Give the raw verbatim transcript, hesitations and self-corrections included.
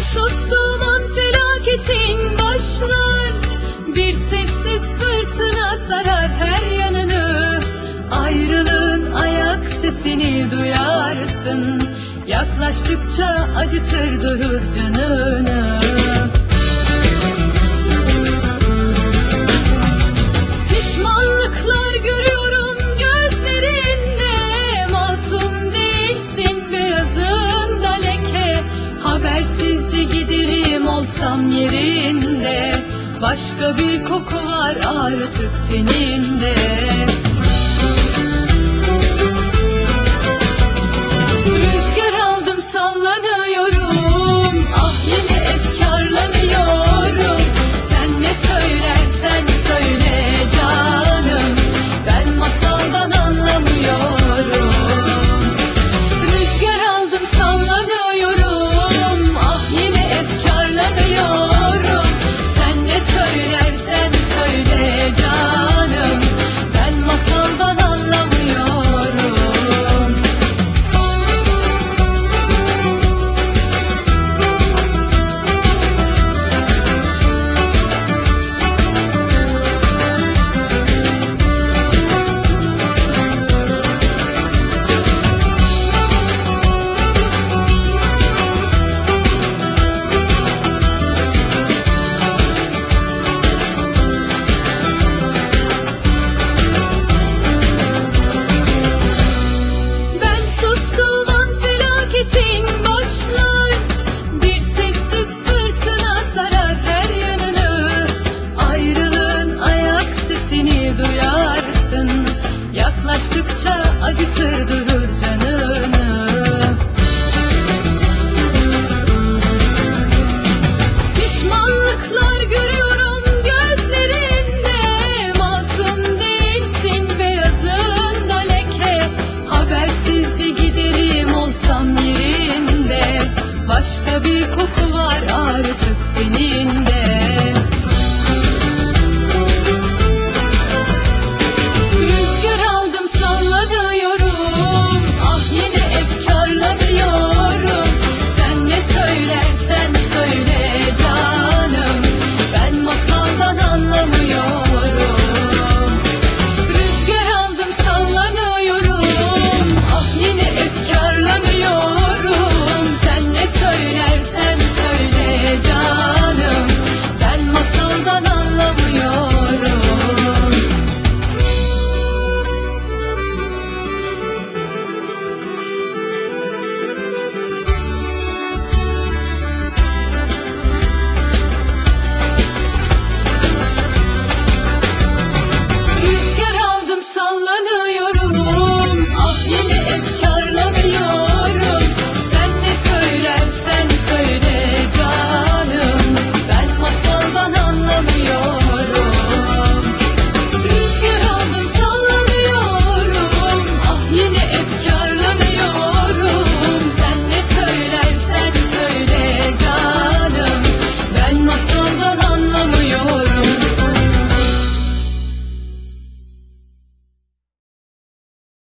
sustuğum an felaketin başlar. Bir sessiz fırtına sarar her yanını. Ayrılığın ayak sesini duyarsın. Yaklaştıkça acıtır durur canını. Pişmanlıklar görüyorum gözlerinde. Masum değilsin, beyazında leke. Habersizce giderim olsam yerinde. Başka bir koku var artık teninde. Rüzgar aldım sallanıyorum. Ah yine efkarlanıyorum. Sen ne söylersen söyle canım, ben masaldan anlamıyorum. Rüzgar aldım sallanıyorum. Ah yine efkarlanıyorum. Sen ne söylersen söyle canım, ben masaldan anlamıyorum. Bir sessiz fırtına sarar her yanını. Ayrılığın ayak sesini duyarsın. Yaklaştıkça acıtır durur canını. Pişmanlıklar görüyorum gözlerinde. Masum değilsin, beyazında leke. Habersizce giderim olsam yerinde. Başka bir koku var artık senin.